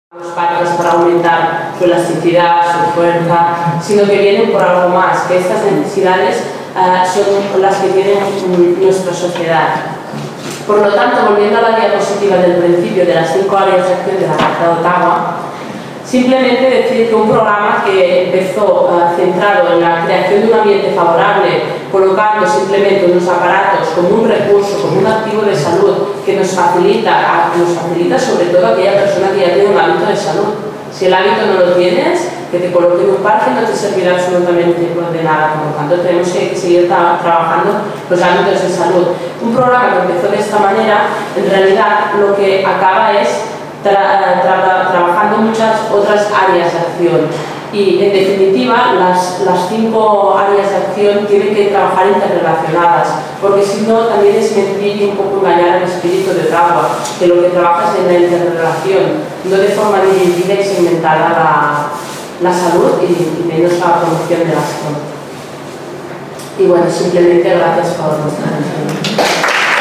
los parques para aumentar su elasticidad, su fuerza, sino que vienen por algo más, que estas necesidades son las que tiene nuestra sociedad. Por lo tanto, volviendo a la diapositiva del principio de las 5 áreas de acción de la Carta de Ottawa, simplemente decir que un programa que empezó centrado en la creación de un ambiente favorable, colocando simplemente unos aparatos como un recurso, como un activo de salud que nos facilita sobre todo a aquella persona que ya tiene un hábito de salud. Si el hábito no lo tienes, que te coloquen un parque no te servirá absolutamente de nada. Por lo tanto, tenemos que seguir trabajando los hábitos de salud. Un programa que empezó de esta manera, en realidad lo que acaba es trabajando muchas otras áreas de acción. Y en definitiva, las 5 áreas de acción tienen que trabajar interrelacionadas, porque si no también es mentir y un poco engañar al espíritu de Ottawa, que lo que trabaja es en la interrelación, no de forma dirigida y segmentada la salud y menos la promoción de la salud. Y bueno, simplemente gracias por nuestra atención.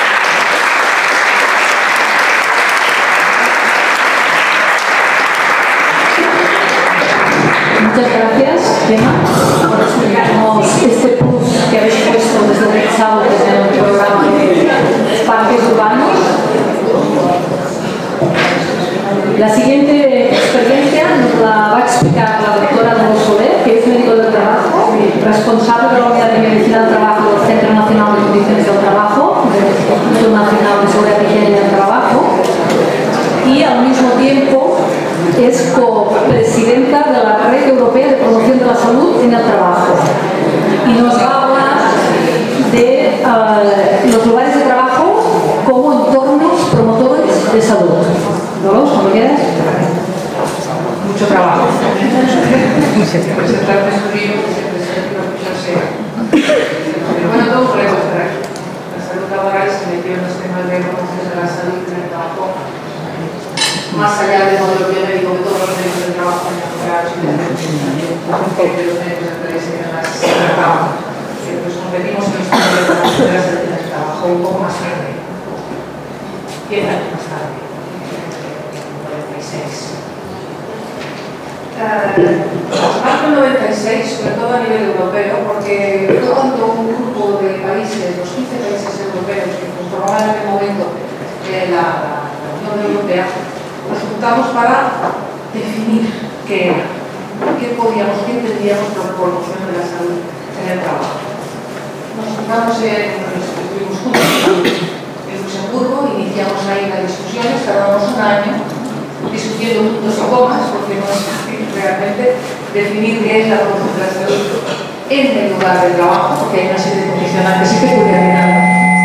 Muchas gracias, Gemma, por explicarnos este plus que habéis puesto desde el sábado desde el programa de parques urbanos. La siguiente experiencia nos la va a explicar la doctora Dolores Soler, que es médico del trabajo, responsable de la Unidad de Medicina del Trabajo del Centro Nacional de Condiciones del Trabajo, del Instituto Nacional de Seguridad y Higiene del Trabajo, y al mismo tiempo es copresidenta de la Red Europea de Promoción de la Salud en el Trabajo. Y nos va a hablar de los lugares de trabajo como entornos promotores de salud. ¿Dolores, cuando quieras? Mucho trabajo. Bueno, todo un reto, ¿verdad? La salud laboral se metió en los temas de promoción de la salud en el trabajo, más allá del modelo biomédico que todos los médicos del trabajo han mejorado, de los médicos del trabajo. Pues competimos en los temas de promoción de la salud en el trabajo un poco más tarde. 10 años más tarde, en 96. Más que 96, sobre todo a nivel europeo, porque fue cuando un grupo de países, los 15 países europeos que conformaban en el momento la Unión Europea, nos juntamos para definir qué era, qué podíamos, qué entendíamos por promoción de la salud en el trabajo. Nos juntamos, estuvimos juntos en Luxemburgo, iniciamos ahí las discusiones, tardamos un año discutiendo puntos y comas, porque no es fácil realmente definir qué es la promoción de la salud en el lugar de trabajo, porque hay una serie de condicionantes y peculiaridades.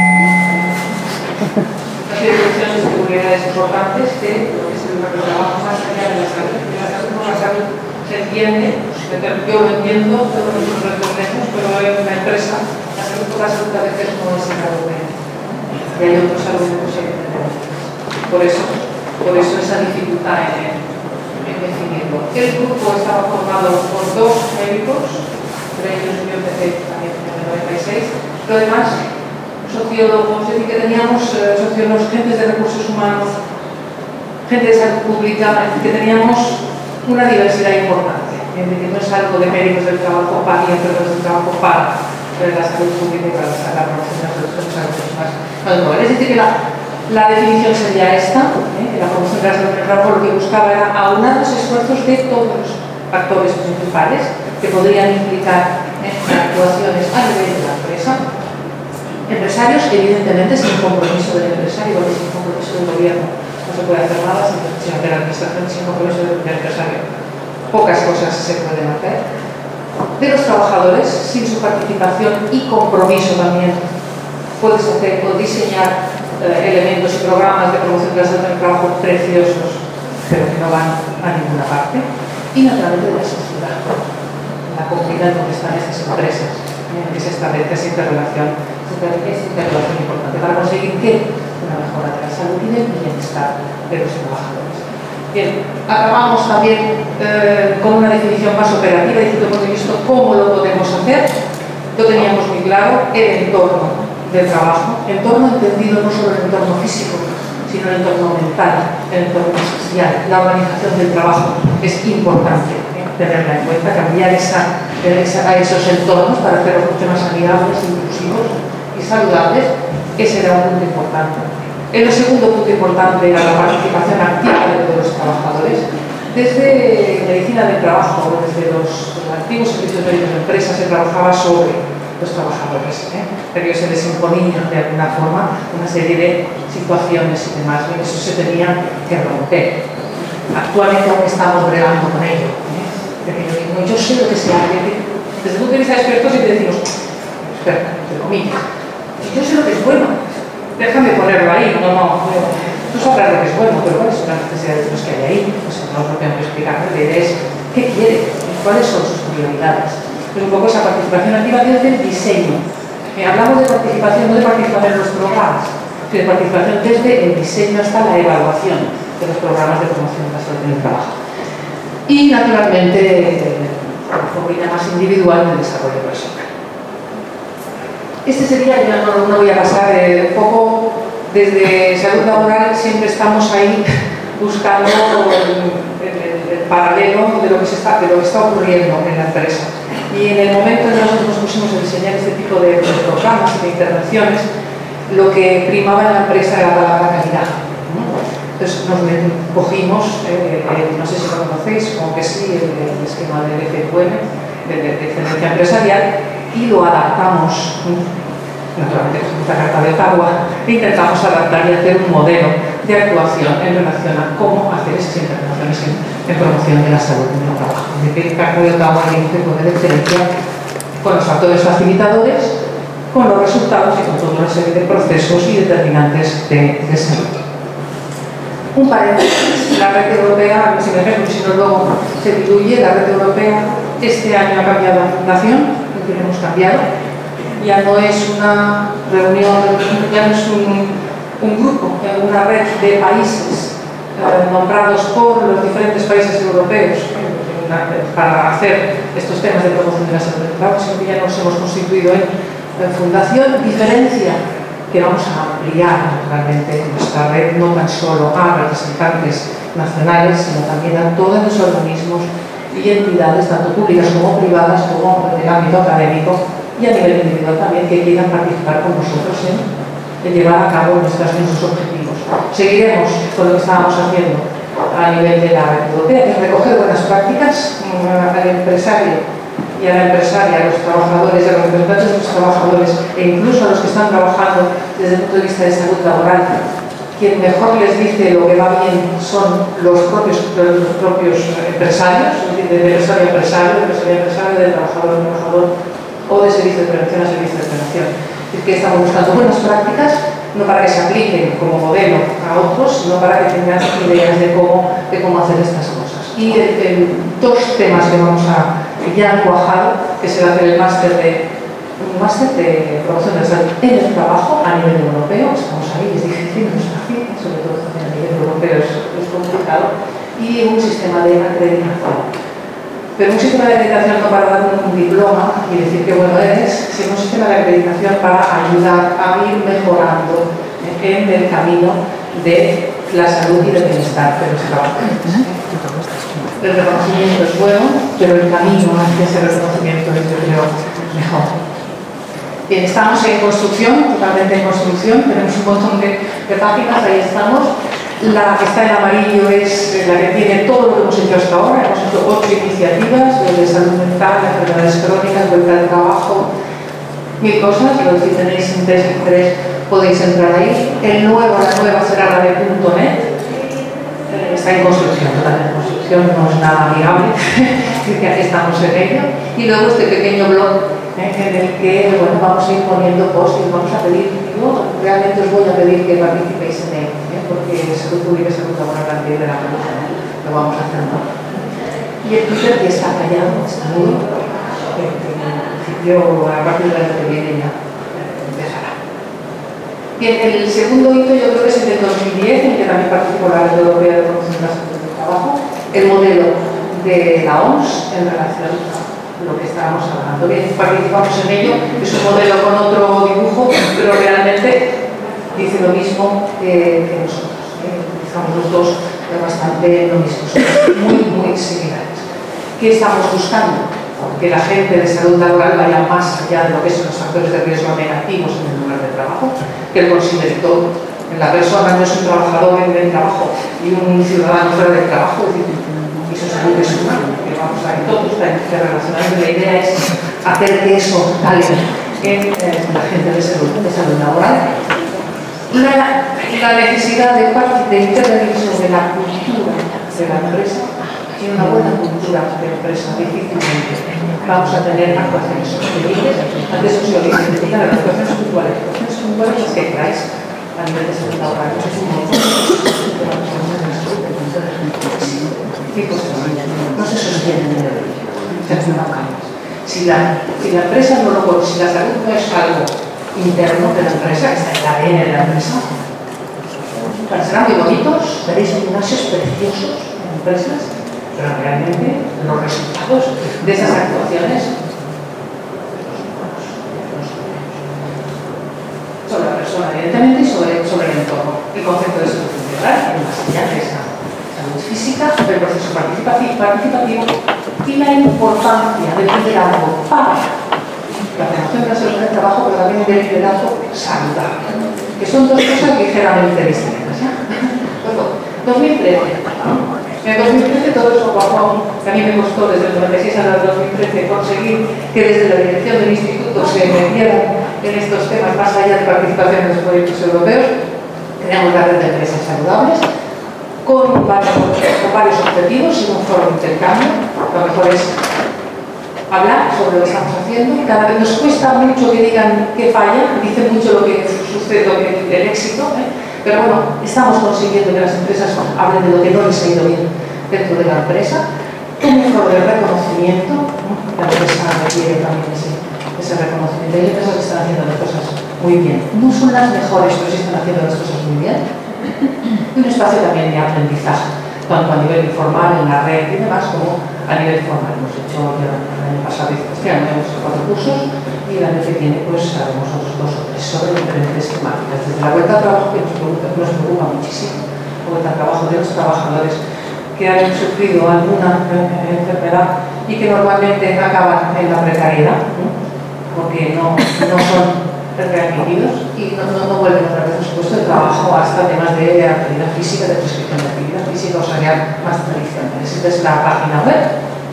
Una serie de condiciones y peculiaridades importantes de lo que es el lugar de trabajo más allá de la salud. La salud por la salud se entiende, yo lo entiendo, todos nosotros lo entendemos, pero en una empresa la salud por la salud a veces no es el argumento. Y hay otros argumentos que entendemos. Por eso esa dificultad en definirlo. El grupo estaba formado por 2 médicos, entre ellos yo empecé también en el 96, pero además sociólogos, es decir, que teníamos sociólogos, gentes de recursos humanos, gente de salud pública, es decir, que teníamos una diversidad importante, es decir, que no es algo de médicos del trabajo para y enfermeros del trabajo para la salud pública y para la promoción de la salud más es decir, que la definición sería esta, la promoción de la salud del trabajo lo que buscaba era aunar los esfuerzos de todos los factores principales que podrían implicar actuaciones a nivel de la empresa. Empresarios, evidentemente, sin compromiso del empresario, porque sin compromiso del gobierno no se puede hacer nada, sin de la administración, sin compromiso del empresario. Pocas cosas se pueden hacer. De los trabajadores, sin su participación y compromiso también, puedes hacer o diseñar elementos y programas de promoción de la salud en el trabajo preciosos, pero que no van a ninguna parte. Y naturalmente de la sociedad, la comunidad donde están estas empresas, que se establece esa interrelación importante para conseguir que una mejora de la salud y del bienestar de los trabajadores. Bien, acabamos también con una definición más operativa, diciendo hemos visto cómo lo podemos hacer. Lo teníamos muy claro, el entorno del trabajo, entorno entendido no solo el entorno físico, sino el entorno mental, el entorno social. La organización del trabajo es importante tenerla en cuenta, cambiar a esos entornos para hacerlos mucho más amigables, inclusivos y saludables. Ese era un punto importante. El segundo punto importante era la participación activa de todos los trabajadores. Desde medicina del trabajo, desde los antiguos servicios médicos de empresa, se trabajaba sobre los trabajadores, pero se les imponía de alguna forma una serie de situaciones y demás, y eso se tenía que romper. Actualmente aún estamos bregando con ello. Yo sé lo que se hace. Desde el punto de vista de expertos, y te decimos, experta, entre comillas, yo sé lo que es bueno, déjame ponerlo ahí, tú sabrás lo que es bueno, pero ¿cuáles son las necesidades de los que hay ahí? Pues no lo tengo que explicar, la idea es qué quiere, cuáles son sus prioridades. Pues un poco esa participación activa desde el diseño. Hablamos de participación, no de participación en los programas, sino de participación desde el diseño hasta la evaluación de los programas de promoción de la salud en el trabajo. Y naturalmente, de forma más individual del desarrollo personal. Este sería, ya no voy a pasar un poco desde salud laboral, siempre estamos ahí buscando el paralelo de lo que está ocurriendo en la empresa. Y en el momento en que nosotros nos pusimos a diseñar este tipo de programas y de intervenciones, lo que primaba en la empresa era la palabra calidad. Entonces nos cogimos, no sé si lo conocéis, como que sí, el esquema del FQM, de excelencia empresarial, y lo adaptamos, naturalmente con esta carta de Ottawa, e intentamos adaptar y hacer un modelo de actuación en relación a cómo hacer esas intervenciones en promoción de la salud en el trabajo. De que el carta de Ottawa dice poner excelencia con los factores facilitadores, con los resultados y con toda una serie de procesos y determinantes de salud. Un paréntesis, la red europea, si me ejemplo, si no luego se diluye, la red europea este año ha cambiado la fundación, lo que hemos cambiado, ya no es una reunión, ya no es un grupo, una red de países nombrados por los diferentes países europeos para hacer estos temas de promoción de la salud del trabajo, sino que ya nos hemos constituido en fundación, diferencia que vamos a ampliar realmente nuestra red, no tan solo a representantes nacionales, sino también a todos los organismos y entidades, tanto públicas como privadas, como en el ámbito académico y a nivel individual también, que quieran participar con nosotros en llevar a cabo nuestros objetivos. Seguiremos con lo que estábamos haciendo a nivel de la red europea, que es recoger buenas prácticas al empresario y a la empresaria, a los trabajadores, a los representantes de los trabajadores e incluso a los que están trabajando desde el punto de vista de salud laboral. Quien mejor les dice lo que va bien son los propios empresarios, de empresario a empresario, de trabajador a trabajador o de servicio de prevención a servicio de prevención. Es que estamos buscando buenas prácticas, no para que se apliquen como modelo a otros, sino para que tengan ideas de cómo hacer estas cosas. Y dos temas que vamos a ya cuajado, que se va a hacer el máster de promoción de la salud en el trabajo a nivel europeo. Estamos ahí, es difícil, no es fácil, sobre todo a nivel europeo es complicado, y un sistema de acreditación. Pero un sistema de acreditación no para dar un diploma y decir que bueno es, sino un sistema de acreditación para ayudar a ir mejorando en el camino de la salud y del bienestar de los trabajadores. El reconocimiento es bueno, pero el camino hacia ese reconocimiento es, yo creo, mejor. Bien, estamos en construcción, totalmente en construcción, tenemos un montón de páginas, ahí estamos. La que está en amarillo es la que tiene todo lo que hemos hecho hasta ahora. Hemos hecho 8 iniciativas de salud mental, enfermedades crónicas, vuelta al trabajo, 1000 cosas. Si tenéis interés podéis entrar ahí. La nueva será la de .net. Está en construcción, totalmente en construcción, no es nada amigable, que aquí estamos en ello. Y luego este pequeño blog en el que bueno, vamos a ir poniendo posts y vamos a pedir, realmente os voy a pedir que participéis en él, porque salud pública y salud laboral también de la pregunta, lo vamos a hacer, ¿no? Y el Twitter que está callado, está mudo, en principio a partir del año que viene ya empezará. Bien, el segundo hito yo creo que es el del 2010, en que también participó la Red Europea de Promoción de la Salud del Trabajo, el modelo de la OMS en relación a lo que estábamos hablando. Bien, participamos en ello, es un modelo con otro dibujo, pero realmente dice lo mismo que nosotros. estamos los dos bastante lo mismo, somos muy similares. ¿Qué estamos buscando? Que la gente de salud laboral vaya más allá de lo que son los factores de riesgo negativos en el lugar de trabajo, que él considere todo. La persona no es un trabajador en el trabajo y un ciudadano fuera del trabajo, es decir, y su salud es humana, que vamos a ver, todo está interrelacionado. La idea es hacer que eso cale en la gente de salud laboral. La necesidad de intervenir sobre la cultura de la empresa. Tiene una buena cultura de empresa, difícilmente vamos a tener actuaciones sostenibles. Antes os lo identifican las actuaciones puntuales. Actuaciones puntuales las que queráis a nivel de salud laboral. No sé si no se sostienen en el origen. Si la empresa no lo puede, si la salud no es algo interno de la empresa, que está en la ADN de la empresa, parecerán muy bonitos, veréis gimnasios preciosos en empresas, pero realmente los resultados de esas actuaciones sobre la persona, evidentemente, y sobre el entorno. El concepto de salud integral, más allá de esa salud física, el proceso participativo y la importancia del liderazgo para la formación de la salud del trabajo, pero también del liderazgo saludable, que son dos cosas ligeramente distintas. Bueno, 2013. En el 2013 todo eso bajó, que a mí me costó desde el 96 hasta el 2013 conseguir que desde la dirección del instituto se metieran en estos temas más allá de participación en los proyectos europeos. Creamos la red de empresas saludables con varios objetivos y un foro de intercambio. Lo mejor es hablar sobre lo que estamos haciendo. Cada vez nos cuesta mucho que digan que falla, dicen mucho lo que sucede, el éxito, pero bueno, estamos consiguiendo que las empresas hablen de lo que no les ha ido bien dentro de la empresa. Un foro de reconocimiento, la empresa requiere también ese reconocimiento. Hay empresas que están haciendo las cosas muy bien. No son las mejores, pero sí están haciendo las cosas muy bien. Y un espacio también de aprendizaje, tanto a nivel informal, en la red y demás, como a nivel formal. Hemos hecho ya el año pasado, este año hemos hecho 4 cursos y el año que viene pues haremos otros 2 o 3 sobre diferentes temáticas. Desde la vuelta al trabajo, que nos preocupa muchísimo, la vuelta al trabajo de los trabajadores que han sufrido alguna enfermedad y que normalmente acaban en la precariedad, porque no son readmitidos y no vuelven otra vez a su puesto de trabajo hasta temas de actividad física, de prescripción de actividad física, o sea, ya más tradicionales. Esta es la página web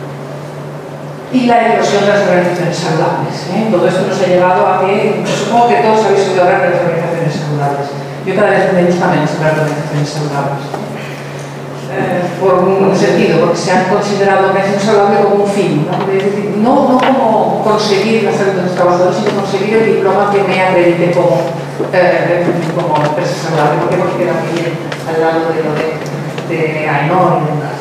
y la eclosión de las organizaciones saludables. Todo esto nos ha llevado a que, supongo que todos habéis oído hablar de las organizaciones saludables. Yo cada vez me gusta menos hablar de organizaciones saludables. Por un sentido, porque se han considerado organizaciones saludables como un fin, ¿no? Es decir, no como conseguir la salud de los trabajadores, sino conseguir el diploma que me acredite como empresa saludable, porque nos queda muy bien al lado de lo de AENOR y demás.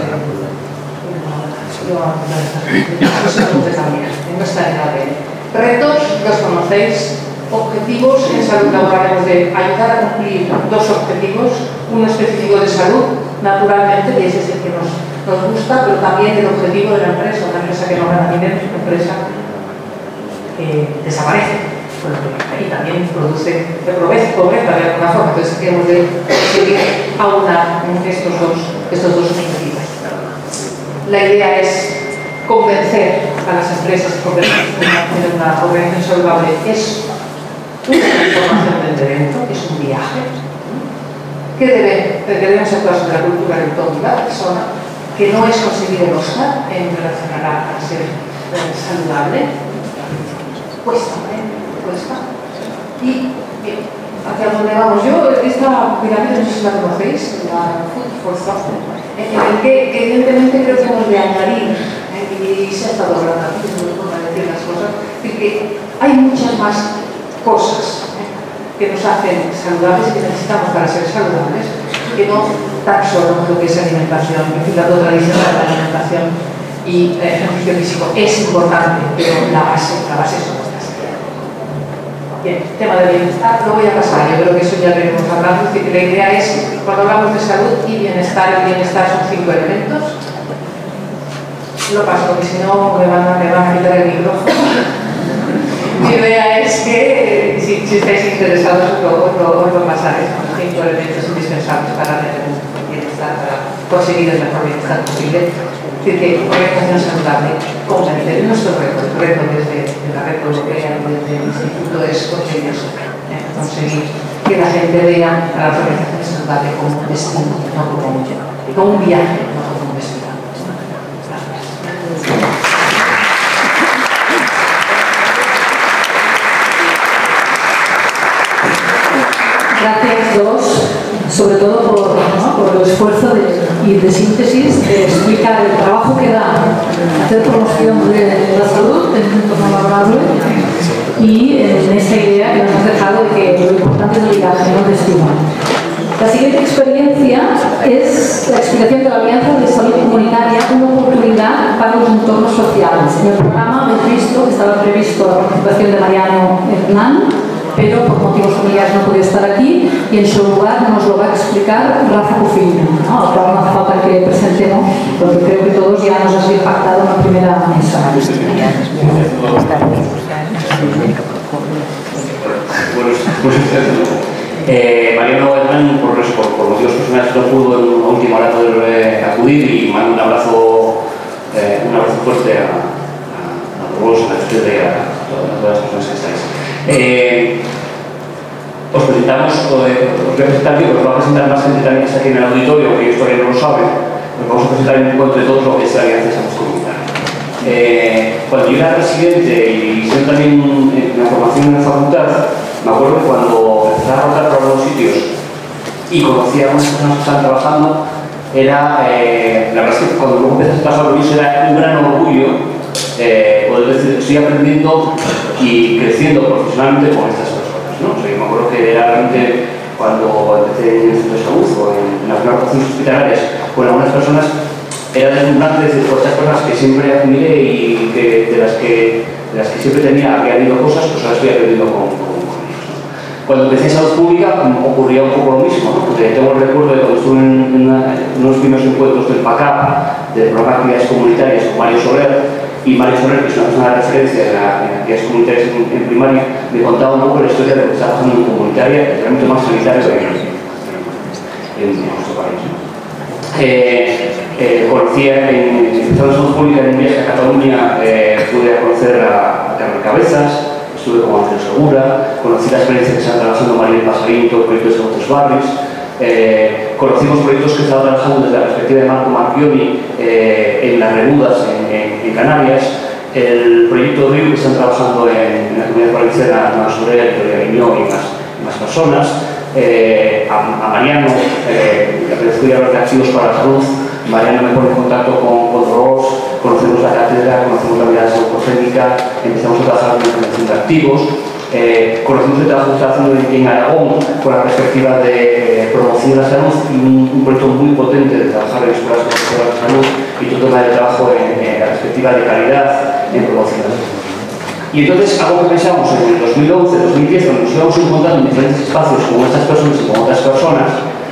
En nuestra edad de retos, los conocéis. Objetivos en salud laboral hemos de ayudar a cumplir 2 objetivos, uno específico de salud, naturalmente, y ese es el que nos gusta, pero también el objetivo de la empresa, una empresa que no gana dinero, una empresa que desaparece, y también produce pobreza de alguna forma. Entonces hemos de seguir aunar estos dos objetivos. La idea es convencer a las empresas que tener una organización saludable es una transformación del dentro, es un viaje que debemos actuar sobre la cultura del todo de la persona, que no es conseguir el Oscar en relación a ser saludable, cuesta. Y hacia donde vamos, yo esta pirámide, no sé si la conocéis, la Food for Thought, en el que evidentemente creo que hemos de añadir, y se ha estado hablando aquí, es muy forma de decir las cosas, que hay muchas más cosas que nos hacen saludables y que necesitamos para ser saludables, que no tan solo lo que es alimentación, el plato tradicional de la alimentación y ejercicio físico es importante, pero la base son estas. Bien, tema de bienestar, lo voy a pasar, yo creo que eso ya lo hemos hablado. La idea es, cuando hablamos de salud y bienestar, el bienestar son 5 elementos. Lo paso, porque si no me van a quitar el micrófono. Mi idea es que, si estáis interesados, os lo pasaré. Son 5 elementos indispensables para tener un bienestar, para conseguir el mejor bienestar posible. Es decir, que organización saludable, como se dice, nuestro reto, el reto desde la red europea, desde el instituto, es conseguir que la gente vea a la organización saludable como un destino, no como un viaje, no como un destino. Gracias dos, sobre todo por el esfuerzo de síntesis, de explicar el trabajo que da hacer promoción de la salud en un entorno laborable y en esa idea que nos has dejado de que lo importante es el viaje, no el destino. La siguiente experiencia es la explicación de la Alianza de Salud Comunitaria, una oportunidad para los entornos sociales. En el programa hemos visto que estaba previsto la participación de Mariano Hernán, pero por motivos familiares no podía estar aquí y en su lugar nos lo va a explicar Rafa Cufino, ¿no? Al cual no hace falta que presentemos, porque creo que todos ya nos has impactado en la primera mesa. Mariano Hernán, por motivos personales, no pudo en última hora poder acudir y mando un abrazo fuerte a todos, a ustedes y a todas las personas que estáis. Os presentamos, os voy a presentar yo, os va a presentar más gente también que está aquí en el auditorio, que esto todavía no lo saben. Os vamos a presentar un poco entre todos lo que es la Alianza de Salud Comunitaria. Cuando yo era residente y siendo también en la formación en la facultad, me acuerdo que cuando empezaba a rotar por algunos sitios y conocía a unas personas que estaban trabajando, era, la verdad es que cuando luego empiezas a trabajar con ellos era un gran orgullo poder decir, estoy aprendiendo y creciendo profesionalmente con estas personas, ¿no? O sea, yo me acuerdo que era realmente cuando empecé en el centro de salud o en las organizaciones hospitalarias con algunas personas, era deslumbrante decir, por estas personas que siempre admiré y de las que siempre había habido cosas, pues ahora estoy aprendiendo con ellos, ¿no? Cuando empecé en salud pública ocurría un poco lo mismo, ¿no? Porque tengo el recuerdo de cuando estuve en unos primeros encuentros del PACAP, del programa de actividades comunitarias con Mario Soler, y Mario Soler, que es una persona de referencia en actividades comunitarias en primaria, me contaba un poco la historia de lo que está pasando en comunitaria, el tratamiento más sanitario en nuestro país, ¿no? Conocía en salud pública en un viaje a Cataluña, pude conocer a Carmen Cabezas, estuve con Ángel Segura, conocí la experiencia que estaba trabajando María Pasarinto, proyectos de otros barrios, conocimos proyectos que estaba trabajando desde la perspectiva de Marco Marchioni en las Remudas, en Canarias, el proyecto RIU que están trabajando en la Comunidad Valenciana, Nueva Sorea, Victoria Guiñó y más personas, a Mariano, que agradezco ya hablar de Activos para la Salud. Mariano me pone en contacto con Dolores, conocemos la cátedra, conocemos la unidad psicogénica, empezamos a trabajar en la implementación de activos, conocemos el trabajo que está haciendo en Aragón con la perspectiva de promoción de la salud y un proyecto muy potente de trabajar en escuelas de la salud y todo el tema de trabajo en la perspectiva de calidad en promoción de la salud. Y entonces, algo que pensamos en el 2011, 2010, cuando nos íbamos encontrando en diferentes espacios con estas personas y con otras personas,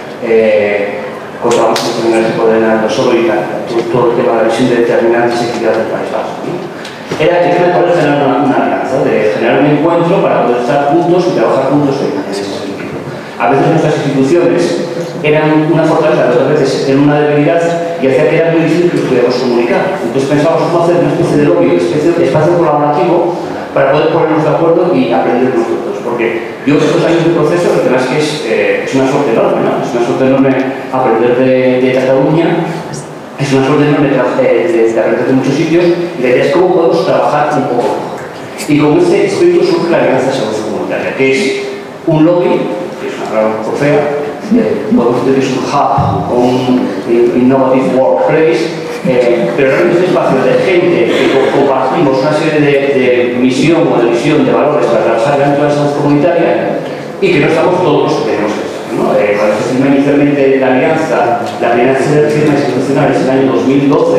contábamos con seminarios de poder en el solo y todo el tema de la visión de determinantes y equidad del País Vasco, ¿no? Era el tema de poder generar una alianza, de generar un encuentro para poder estar juntos y trabajar juntos en ese sentido. A veces nuestras instituciones eran una fortaleza, otras veces eran una debilidad y hacía que era muy difícil que los pudiéramos comunicar. Entonces pensábamos cómo hacer una especie de lobby, una especie de espacio colaborativo para poder ponernos de acuerdo y aprender nosotros. Porque yo estos años de proceso, la verdad es que es una suerte enorme, ¿no? Es una suerte enorme aprender de Cataluña, es una suerte enorme de aprender de muchos sitios, y la idea es cómo podemos trabajar un poco mejor. Y con este espíritu surge la Alianza de Salud Comunitaria, que es un lobby, que es una palabra un poco fea, podemos decir que es un hub o un innovative workplace, pero realmente es un espacio de gente que compartimos una serie de misión o de visión de valores para trabajar dentro de la salud comunitaria y que no estamos todos los que tenemos que estar, ¿no? Cuando se firma inicialmente la alianza, la primera firma institucional es el año 2012,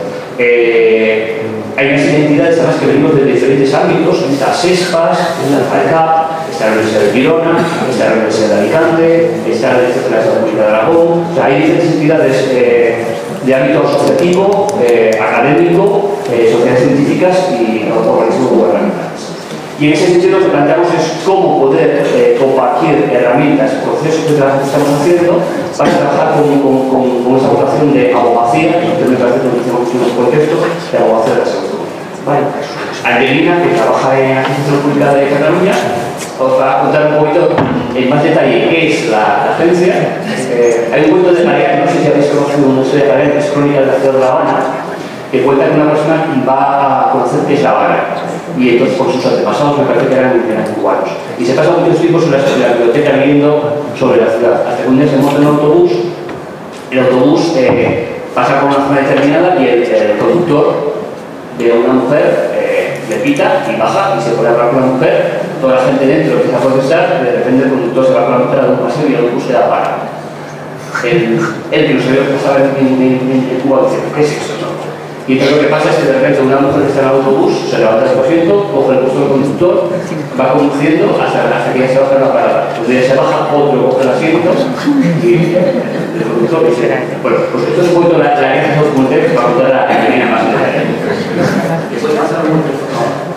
hay unas identidades además que venimos de diferentes ámbitos, está SESPAS, está el FAECAP, está la Universidad de Girona, está la Universidad de Alicante, está la Universidad de la Comunidad de Aragón, o sea, hay diferentes entidades de ámbito asociativo, académico, sociedades científicas y organismos gubernamentales. Y en ese sentido lo que planteamos es cómo poder compartir herramientas, procesos de trabajo que estamos haciendo para trabajar con esa vocación de abogacía, que me parece que lo mucho en el contexto de abogacía de la salud. Vale. Angelina, que trabaja en la Agencia Pública de Cataluña, os va a contar un poquito en más detalle qué es la agencia. Hay un cuento de María, no sé si habéis conocido una historia de María, que es Crónica de la Ciudad de La Habana, que cuenta que una persona va a conocer qué es La Habana. Y entonces por sus antepasados me parece que eran cubanos. Y se pasa muchos tiempos en la biblioteca leyendo sobre la ciudad. Hasta que un día se monta en un autobús, el autobús pasa por una zona determinada y el conductor ve a una mujer, le pita y baja y se pone a hablar con la mujer. Toda la gente dentro empieza a protestar, de repente el conductor se va con la mujer a un paseo y el autobús se da para. El que no sabía lo que pasaba en Cuba dice, ¿qué es eso? ¿No? Y entonces lo que pasa es que de repente una mujer que está en el autobús se levanta del asiento, coge el puesto del conductor, va conduciendo hasta que ya se baja en la parada. Cuando ya se baja, otro coge el asiento y el conductor dice, bueno, pues esto es un poquito la área que os conté para contar a Angelina más detalle. ¿Qué puede pasar un momento?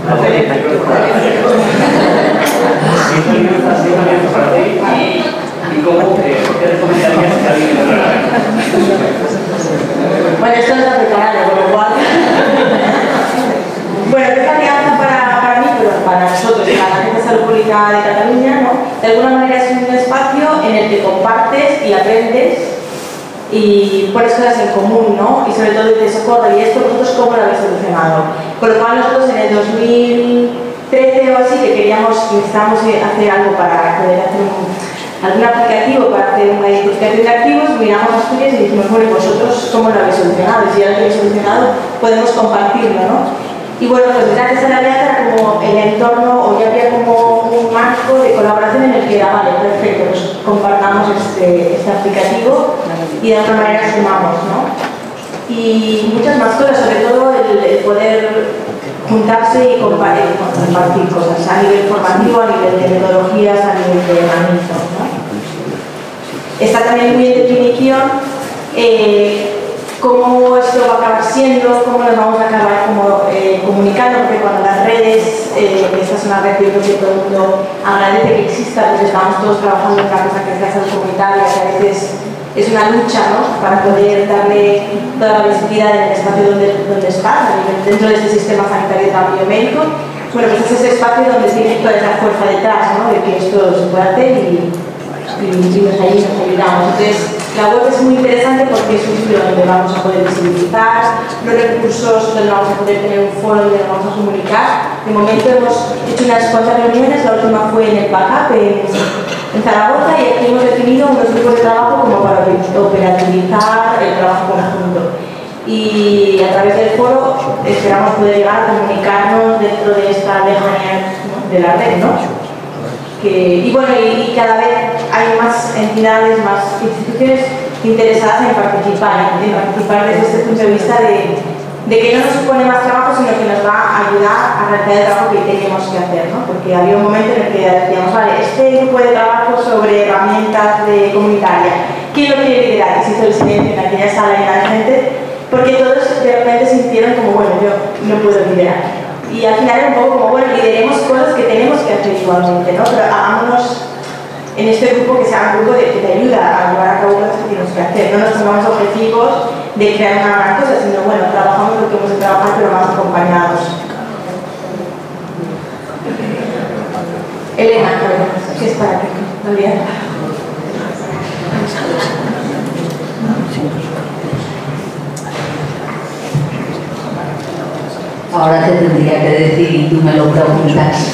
¿Y cómo qué recomendarías que alguien lo haga? Bueno, esto no está preparado, con lo cual. Bueno, esta alianza para mí, pero para nosotros, para la Agencia de Salud Pública de Cataluña, ¿no? De alguna manera es un espacio en el que compartes y aprendes y pones cosas en común, ¿no? Y sobre todo dices, socorro, ¿y esto vosotros cómo lo habéis solucionado? Con lo cual nosotros en el 2013 o así, que necesitábamos hacer algo para poder hacer algún aplicativo para hacer una identificación de activos, miramos a Asturias y dijimos, bueno, vosotros cómo lo habéis solucionado, y si ya lo habéis solucionado, podemos compartirlo, ¿no? Y bueno, pues gracias a la alianza era como el entorno, o ya había como un marco de colaboración en el que era, vale, perfecto, pues compartamos este aplicativo y de alguna manera sumamos, ¿no? Y muchas más cosas, sobre todo el poder juntarse y compartir cosas a nivel formativo, a nivel de metodologías, a nivel de herramientas, ¿no? Está también muy en definición cómo esto va a acabar siendo, cómo nos vamos a acabar comunicando, porque cuando las redes, esta es una red que todo el mundo agradece que exista, pues estamos todos trabajando en una cosa que es la salud comunitaria, que a veces es una lucha, ¿no? Para poder darle toda la visibilidad en el espacio donde está, dentro de este sistema sanitario también biomédico. Bueno, pues es ese espacio donde tiene toda esa fuerza detrás, ¿no? De que esto se puede hacer y allí nos ayudamos. Entonces, la web es muy interesante porque es un sitio donde vamos a poder visibilizar los recursos, donde vamos a poder tener un foro donde nos vamos a comunicar. De momento hemos hecho unas cuantas reuniones, la última fue en el backup en Zaragoza, y aquí hemos definido unos grupos de trabajo como para operativizar el trabajo conjunto. Y a través del foro esperamos poder llegar a comunicarnos dentro de esta lejanía, ¿no? De la red, ¿no? Y bueno, y cada vez hay más entidades, más instituciones interesadas en participar desde este punto de vista de que no nos supone más trabajo, sino que nos va a ayudar a realizar el trabajo que tenemos que hacer, ¿no? Porque había un momento en el que decíamos, vale, este grupo de trabajo sobre herramientas de comunitaria, ¿quién lo quiere liderar? Y se hizo el silencio en aquella sala y la gente, porque todos de repente sintieron como, bueno, yo no puedo liderar. Y al final era un poco como, bueno, lideremos cosas que tenemos que hacer igualmente, ¿no? Pero hagámonos en este grupo que sea un grupo que te ayuda a llevar a cabo cosas que tienes que hacer. No nos pongamos objetivos de crear una gran cosa, sino, bueno, trabajamos lo que hemos de trabajar, pero más acompañados. Elena, ¿qué es para ti? No olvides. Ahora te tendría que decir y tú me lo preguntas.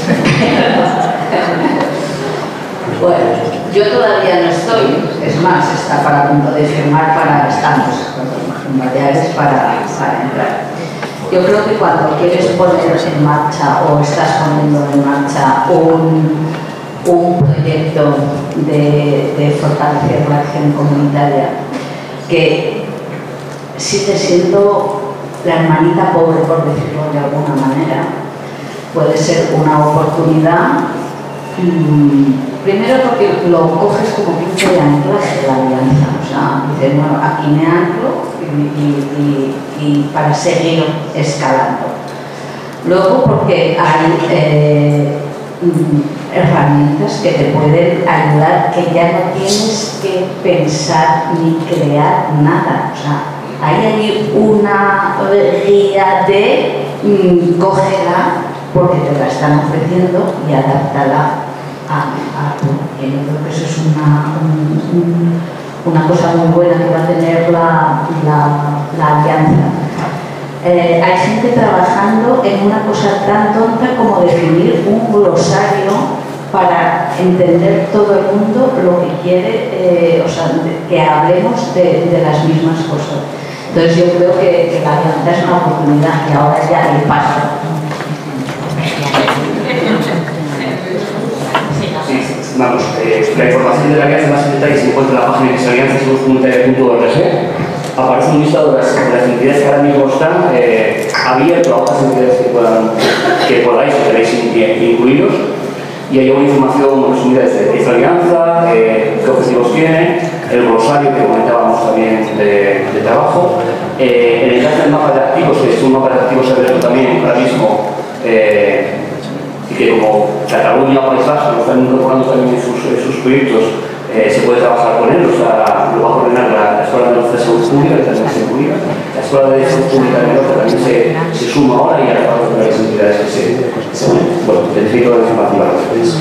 Bueno, yo todavía no estoy, es más, está para punto de firmar estamos en Baleares para entrar. Yo creo que cuando quieres poner en marcha o estás poniendo en marcha un proyecto de fortalecer la acción comunitaria que sigue siendo la hermanita pobre, por decirlo de alguna manera, puede ser una oportunidad, primero porque lo coges como punto de anclaje de la alianza, o sea, dices, bueno, aquí me anclo y para seguir escalando. Luego porque hay herramientas que te pueden ayudar, que ya no tienes que pensar ni crear nada. O sea, hay una guía de cógela porque te la están ofreciendo y adáptala a tú. Y yo creo que eso es una cosa muy buena que va a tener la alianza. Hay gente trabajando en una cosa tan tonta como definir un glosario para entender todo el mundo lo que quiere, o sea, que hablemos de las mismas cosas. Entonces yo creo que la alianza es una oportunidad y ahora ya le pasa. Sí, vamos, la información de la alianza más en detalle se encuentra en la página que es alianzasur.org. Aparece un listado de las entidades que ahora mismo están abiertas a otras entidades que podáis o queréis incluiros, y hay una información resumida de esta alianza, qué objetivos tiene, el glosario que comentábamos también de trabajo, el enlace del mapa de activos, que es un mapa de activos abierto también ahora mismo, y que como Cataluña o País Vasco lo están incorporando también en sus proyectos, se puede trabajar con él. O sea, lo va a coordinar la Escuela de Salud Pública, que también se publica. La Escuela de Salud Pública de Norte también se suma ahora y ahora vamos a ver las entidades que se unen. Bueno, necesito la información para ustedes.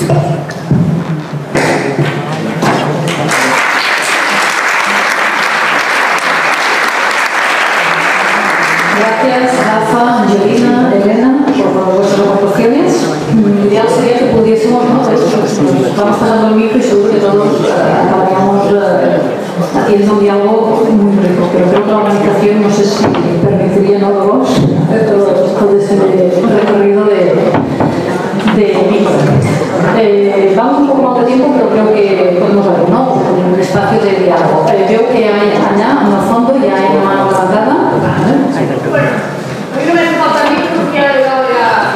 Gracias, Rafa, Angelina, Elena, por vuestras aportaciones. Ya sería que pudiésemos, ¿no? Vamos pasando el micro y seguro que todos acabaríamos haciendo un diálogo muy rico, pero creo que la organización no sé si permitiría, ¿no, Dolores, hacer todo ese recorrido de micro. Vamos un poco más de tiempo, pero creo que podemos ver, ¿no? Un espacio de diálogo. Veo que hay allá, en el fondo, ya hay una mano levantada. Bueno, a mí no me hace falta el micro porque ya he llegado ya.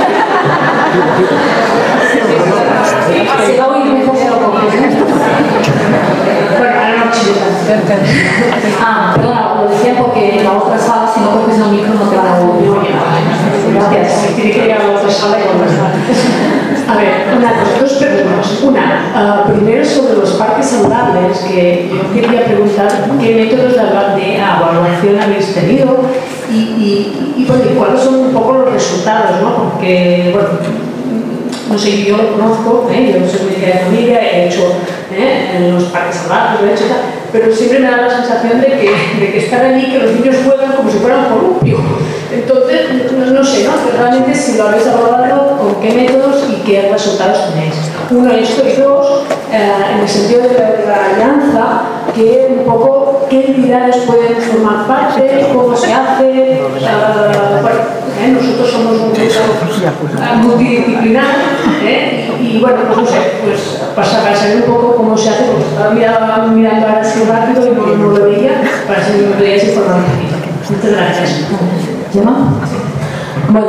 Se va a oír mejor si lo coges, ¿eh? Bueno, ahora no perdona, lo decía porque en la otra sala, si no coges el micro, no te van a oír. Gracias. Tiene que llegar a la otra sala y conversar. A ver, dos preguntas. Una, primero sobre los parques saludables, que yo quería preguntar qué métodos de evaluación habéis tenido y cuáles son un poco los resultados, ¿no? Porque, bueno, no sé, yo lo conozco, yo soy médica de familia, he hecho en los parques saludables, lo he hecho, pero siempre me da la sensación de que están allí, que los niños juegan como si fueran columpio. Entonces, no sé, ¿no? Realmente si lo habéis abordado, con qué métodos y qué resultados tenéis. Uno, esto, y dos, en el sentido de la alianza, que un poco qué entidades pueden formar parte, cómo se hace. Nosotros somos un grupo multidisciplinar y bueno, pues no sé, pues para saber un poco cómo se hace, porque estaba mirando ahora así rápido y no lo veía, para saber si me podíais informar un poquito. Muchas gracias. ¿Llama? Bueno,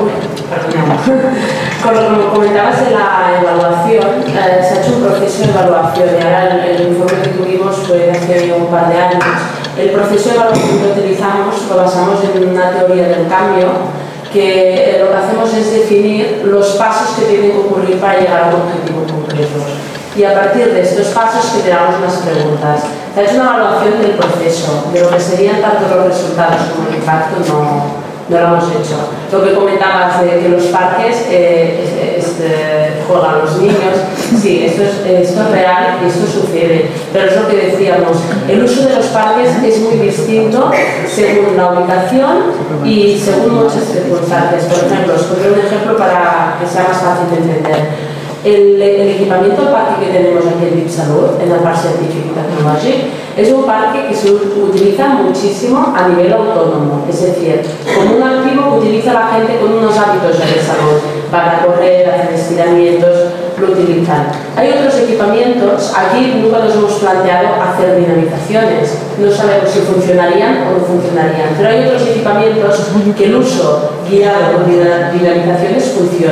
como comentabas de la evaluación, se ha hecho un proceso de evaluación y ahora el informe que tuvimos fue hace un par de años. El proceso de evaluación que utilizamos lo basamos en una teoría del cambio, que lo que hacemos es definir los pasos que tienen que ocurrir para llegar a un objetivo concreto. Y a partir de estos pasos generamos unas preguntas. Se ha hecho una evaluación del proceso, de lo que serían tanto los resultados como el impacto no lo hemos hecho. Lo que comentabas de que los parques juegan los niños, sí, esto es real y esto sucede, pero es lo que decíamos, el uso de los parques es muy distinto según la ubicación y según muchas circunstancias. Por ejemplo, os pondré un ejemplo para que sea más fácil de entender. El equipamiento del parque que tenemos aquí en Dipsalud, en el Parque Científico y Tecnológico, es un parque que se utiliza muchísimo a nivel autónomo, es decir, como un activo que utiliza la gente con unos hábitos de salud, para correr, hacer estiramientos, lo utilizan. Hay otros equipamientos, aquí nunca nos hemos planteado hacer dinamizaciones, no sabemos si funcionarían o no funcionarían, pero hay otros equipamientos que el uso guiado con dinamizaciones funciona.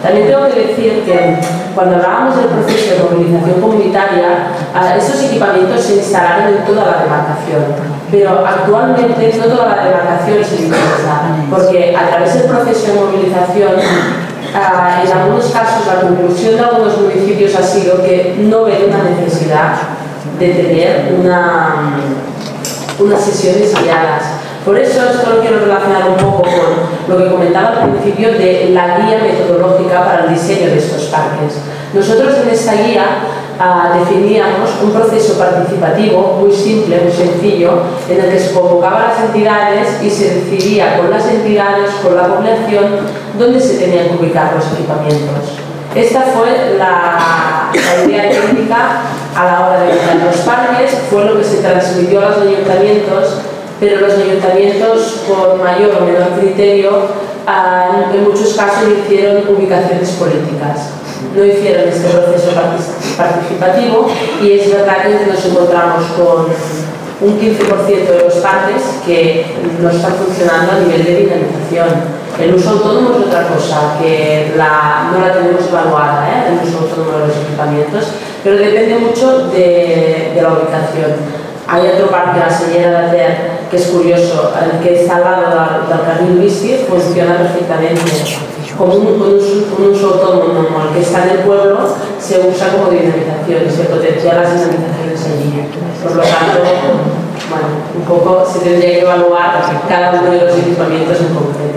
También tengo que decir que cuando hablábamos del proceso de movilización comunitaria, estos equipamientos se instalaron en toda la demarcación, pero actualmente no toda la demarcación se utiliza, porque a través del proceso de movilización, en algunos casos la conclusión de algunos municipios ha sido que no ven una necesidad de tener unas sesiones guiadas. Por eso esto lo quiero relacionar un poco con lo que comentaba al principio de la guía metodológica para el diseño de estos parques. Nosotros en esta guía definíamos un proceso participativo muy simple, muy sencillo, en el que se convocaban las entidades y se decidía con las entidades, con la población, dónde se tenían que ubicar los equipamientos. Esta fue la idea técnica a la hora de crear los parques, fue lo que se transmitió a los ayuntamientos, pero los ayuntamientos con mayor o menor criterio en muchos casos hicieron ubicaciones políticas, no hicieron este proceso participativo, y es verdad que nos encontramos con un 15% de los parques que no están funcionando a nivel de dinamización. El uso autónomo es otra cosa, que no la tenemos evaluada, el uso autónomo de los equipamientos, pero depende mucho de la ubicación. Hay otro parque, la Sellera de Ter, que es curioso, el que está al lado del carril bici, funciona perfectamente. Con un uso autónomo, el que está en el pueblo, se usa como dinamización y se potencian las dinamizaciones allí. Por lo tanto, bueno, un poco se tendría que evaluar cada uno de los equipamientos en concreto.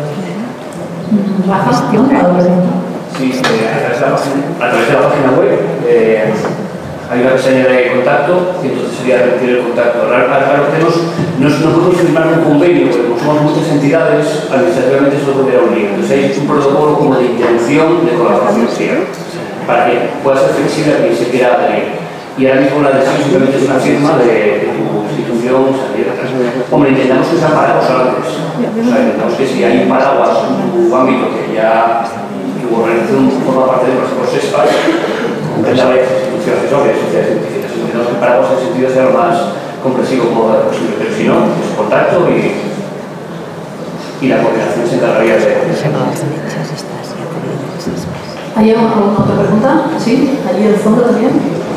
Sí, a través de la página web hay una pestaña de contacto, y entonces sería remitir el contacto. Claro, no podemos firmar un convenio, porque como somos muchas entidades, administrativamente solo puede un lío. Entonces hay un protocolo como de intención de colaboración, para que pueda ser flexible a quien se quiera adherir. Y ahora mismo la adhesión simplemente es una firma de tu institución. Hombre, intentamos que sean paraguas antes. O sea, intentamos que si hay un paraguas en tu ámbito que ya tu organización forma parte de los SESPAS, completar las instituciones sociales científicas. Intentamos que paraguas en ese sentido sea lo más comprensivo posible, pero si no, pues contacto y la coordinación se encargaría de... ¿Hay alguna otra pregunta? ¿Sí? ¿Allí en el fondo también?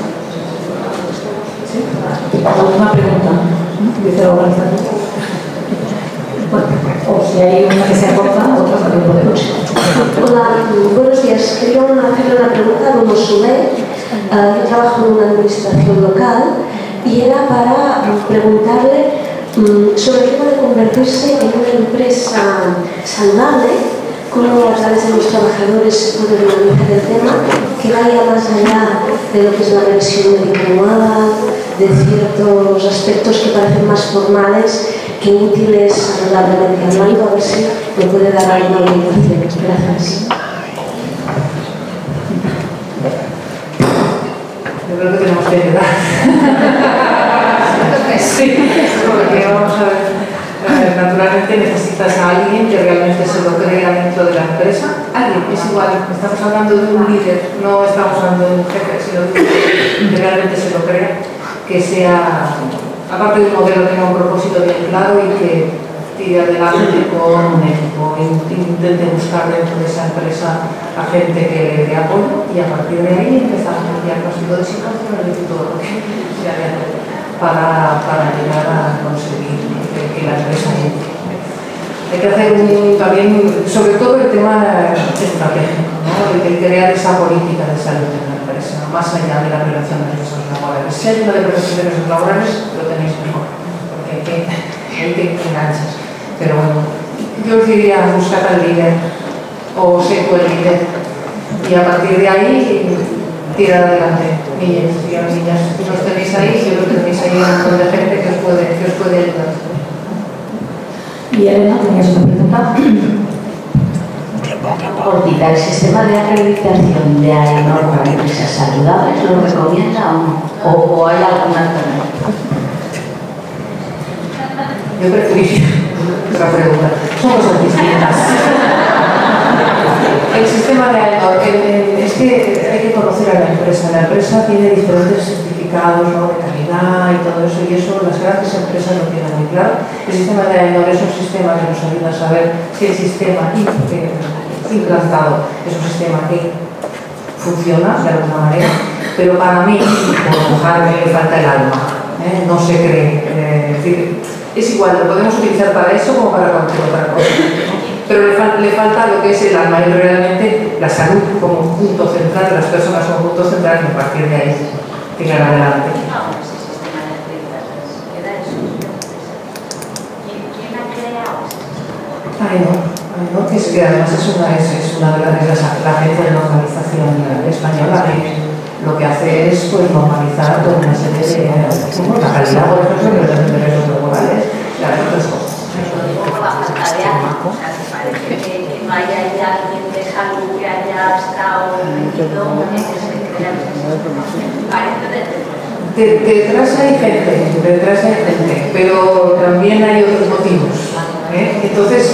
¿Sí? ¿Alguna pregunta? Dice la organización. Bueno, o si hay una que sea corta, otra también podemos. Hola, buenos días. Quería hacerle una pregunta a Domo Soler. Yo trabajo en una administración local y era para preguntarle sobre el tema de convertirse en una empresa saludable, cómo a través de los trabajadores se puede dinamizar el tema, que vaya más allá de lo que es la revisión médica anual, de ciertos aspectos que parecen más formales que útiles saludablemente hablando. A ver si me puede dar alguna orientación. Gracias. Yo creo que tenemos que ayudar. Sí, porque vamos a ver, naturalmente necesitas a alguien que realmente se lo crea dentro de la empresa. Alguien, es igual, estamos hablando de un líder, no estamos hablando de un jefe, sino de un líder que realmente se lo crea, que sea, aparte de un modelo, tenga un propósito bien claro y que tire adelante con un equipo, intente buscar dentro de esa empresa a gente que le dé apoyo y a partir de ahí empezar a cambiar los tipos de situaciones de todo lo que sea para llegar a conseguir que la empresa entre. Hay que hacer también, sobre todo el tema estratégico, ¿no? El crear esa política de salud en la empresa, más allá de la relación de riesgos laborales. Si hay una de prevención de riesgos laborales, lo tenéis mejor, porque hay que enganchas. Pero bueno, yo os diría buscar al líder o ser tú el líder y a partir de ahí tirar adelante. Niñas y niñas, los tenéis ahí, yo lo tenéis ahí un montón de gente que os puede ayudar. Y Elena, tenías una pregunta. Cortita, ¿el sistema de acreditación de AENOR para empresas saludables lo recomienda o hay alguna alternativa? Yo preferiría otra pregunta. Son cosas distintas. El sistema de AENOR, es que hay que conocer a la empresa. La empresa tiene diferentes certificados, ¿no?, de calidad y todo eso, y eso las grandes empresas lo tienen muy claro. El sistema de AENOR es un sistema que nos ayuda a saber si el sistema implantado. Es un sistema que funciona de alguna manera, pero para mí, por mujer, le falta el alma, no se cree. Es decir, es igual, lo podemos utilizar para eso como para cualquier otra cosa, pero le falta lo que es el alma y realmente la salud como punto central, las personas como punto central, y a partir de ahí tirar adelante. Ay no, que es que además es una de la agencia de normalización española que lo que hace es pues normalizar toda una serie de la calidad, por ejemplo, de los derechos laborales y las otras cosas. Como la falta de alma, o sea, que parece que no haya alguien de salud que haya estado metido en que se crea detrás hay gente, pero también hay otros motivos. Entonces,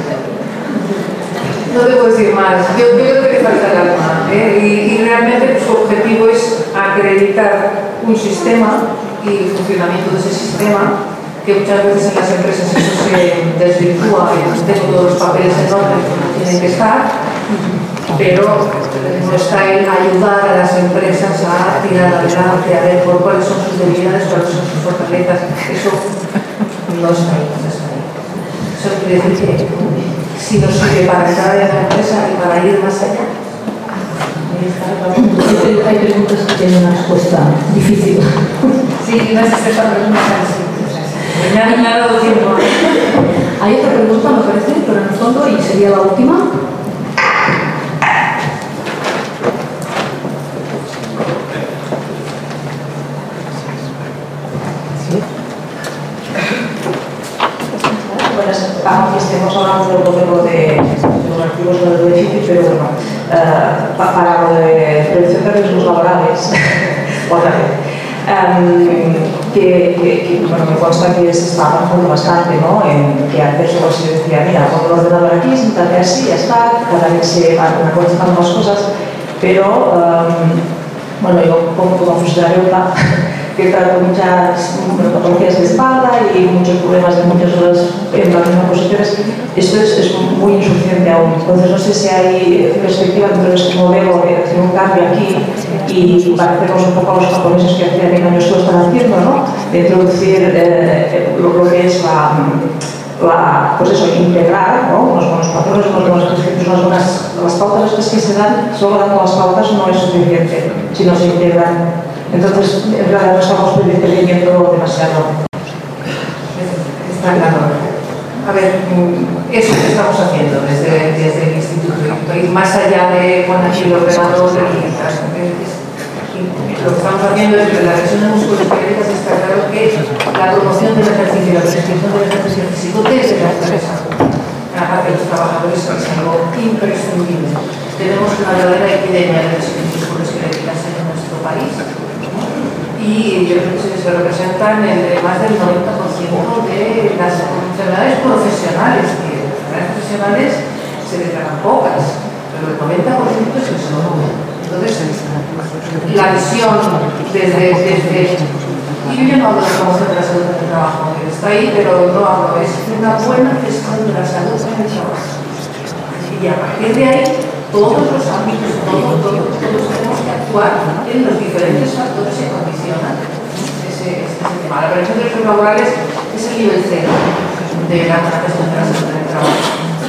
no te puedo decir más. Yo creo que le falta el alma. Y realmente su objetivo es acreditar un sistema y el funcionamiento de ese sistema, que muchas veces en las empresas eso se desvirtúa y tengo todos los papeles en orden como tienen que estar, pero no está en ayudar a las empresas a tirar adelante, a ver por cuáles son sus debilidades, cuáles son sus fortalezas. Eso no está ahí. Eso quiere decir que si nos sirve para entrar en la empresa y para ir más allá. Hay preguntas que tienen una respuesta difícil. Sí, no es esta pregunta. Me ha dado tiempo. Hay otra pregunta, me parece, pero en el fondo, y sería la última. Aunque estemos hablando de un modelo de los activos del déficit, pero bueno, para lo de prevención de riesgos laborales, otra vez, bueno, me consta que se está avanzando bastante, ¿no? En que antes luego se decía, mira, pon el ordenador aquí, siéntate así, ya está, cada vez se van actualizando más cosas, pero bueno, yo como fisioterapeuta que trato muchas patologías de espalda y muchos problemas de muchas horas en las mismas posiciones, esto es muy insuficiente aún. Entonces no sé si hay perspectiva dentro de este modelo de hacer un cambio aquí y parecernos un poco a los japoneses que hacían en años lo están haciendo, ¿no? De introducir lo que es pues eso, integrar, ¿no? Unos buenos patrones, unos buenos prescriptos, las pautas que se dan, solo dando las pautas no es suficiente si no se integran. Entonces, en realidad no estamos pidiendo demasiado. Está claro. A ver, eso que estamos haciendo desde el instituto, ir más allá de poner aquí el ordenador lo que estamos haciendo es que la lesión de musculoesqueléticas está claro que la promoción del ejercicio y la prescripción del ejercicio físico desde la empresa a los trabajadores es algo imprescindible. Tenemos una verdadera epidemia de lesiones musculoesqueléticas en nuestro país. Y yo creo que se representan más del 90% de las enfermedades profesionales, que las enfermedades profesionales se declaran pocas, pero el 90% es el solo. Entonces, la visión desde y yo no hablo de promoción de la salud en el trabajo, que está ahí, pero no hablo, es una buena gestión de la salud en el trabajo. Y a partir de ahí, todos los ámbitos, todos tenemos que actuar en los diferentes factores que condicionan ese tema. La prevención de riesgos laborales es el nivel cero de la gestión de la salud en el trabajo.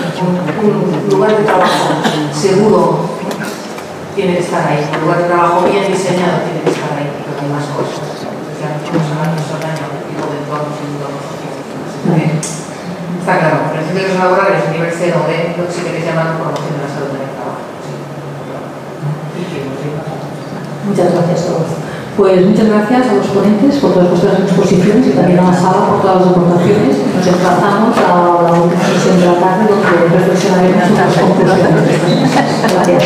Un lugar de trabajo seguro tiene que estar ahí, un lugar de trabajo bien diseñado tiene que estar ahí, pero hay más cosas. Ya muchos años son años tipo de entornos y entornos sociales. Está claro, prevención de riesgos laborales, nivel cero de lo que se quiere llamar promoción de la salud en el trabajo. Muchas gracias a todos. Pues muchas gracias a los ponentes por todas vuestras exposiciones y también a la sala por todas las aportaciones. Nos emplazamos a la última sesión de la tarde donde reflexionaremos sobre las conclusiones. Gracias.